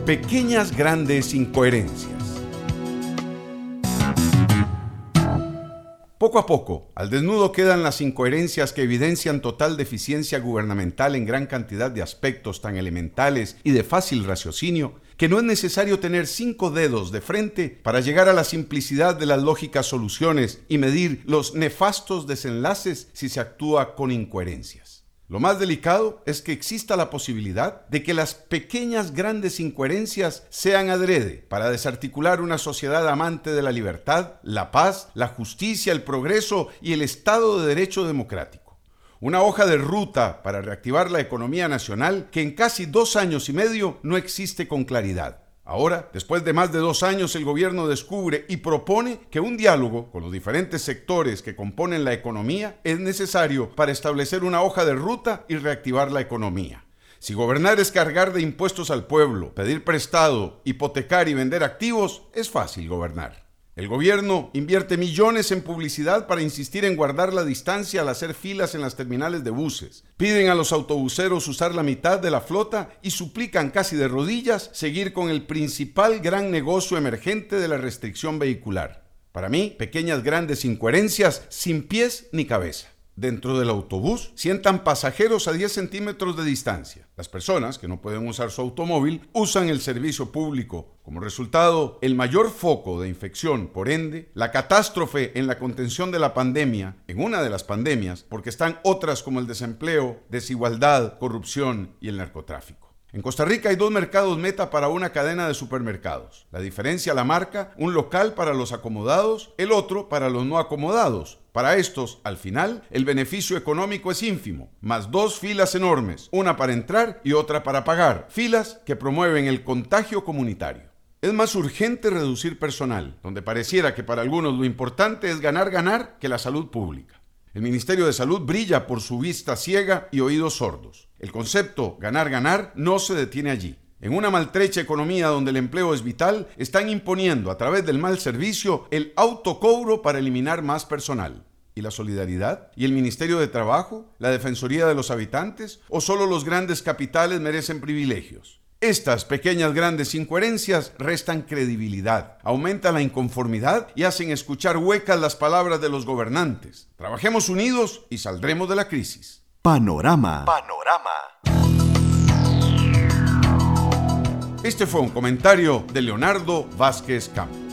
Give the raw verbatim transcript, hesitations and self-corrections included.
Pequeñas grandes incoherencias. Poco a poco, al desnudo quedan las incoherencias que evidencian total deficiencia gubernamental en gran cantidad de aspectos tan elementales y de fácil raciocinio que no es necesario tener cinco dedos de frente para llegar a la simplicidad de las lógicas soluciones y medir los nefastos desenlaces si se actúa con incoherencias. Lo más delicado es que exista la posibilidad de que las pequeñas grandes incoherencias sean adrede para desarticular una sociedad amante de la libertad, la paz, la justicia, el progreso y el Estado de Derecho democrático. Una hoja de ruta para reactivar la economía nacional que en casi dos años y medio no existe con claridad. Ahora, después de más de dos años, el gobierno descubre y propone que un diálogo con los diferentes sectores que componen la economía es necesario para establecer una hoja de ruta y reactivar la economía. Si gobernar es cargar de impuestos al pueblo, pedir prestado, hipotecar y vender activos, es fácil gobernar. El gobierno invierte millones en publicidad para insistir en guardar la distancia al hacer filas en las terminales de buses. Piden a los autobuseros usar la mitad de la flota y suplican casi de rodillas seguir con el principal gran negocio emergente de la restricción vehicular. Para mí, pequeñas grandes incoherencias sin pies ni cabeza. Dentro del autobús sientan pasajeros a diez centímetros de distancia. Las personas que no pueden usar su automóvil usan el servicio público. Como resultado, el mayor foco de infección, por ende, la catástrofe en la contención de la pandemia, en una de las pandemias, porque están otras como el desempleo, desigualdad, corrupción y el narcotráfico. En Costa Rica hay dos mercados meta para una cadena de supermercados. La diferencia la marca un local para los acomodados, el otro para los no acomodados. Para estos, al final, el beneficio económico es ínfimo, más dos filas enormes, una para entrar y otra para pagar, filas que promueven el contagio comunitario. Es más urgente reducir personal, donde pareciera que para algunos lo importante es ganar, ganar, que la salud pública. El Ministerio de Salud brilla por su vista ciega y oídos sordos. El concepto ganar, ganar no se detiene allí. En una maltrecha economía donde el empleo es vital, están imponiendo a través del mal servicio el autocobro para eliminar más personal. ¿Y la solidaridad? ¿Y el Ministerio de Trabajo? ¿La Defensoría de los Habitantes? ¿O solo los grandes capitales merecen privilegios? Estas pequeñas grandes incoherencias restan credibilidad, aumentan la inconformidad y hacen escuchar huecas las palabras de los gobernantes. Trabajemos unidos y saldremos de la crisis. Panorama. Panorama. Este fue un comentario de Leonardo Vázquez Campos.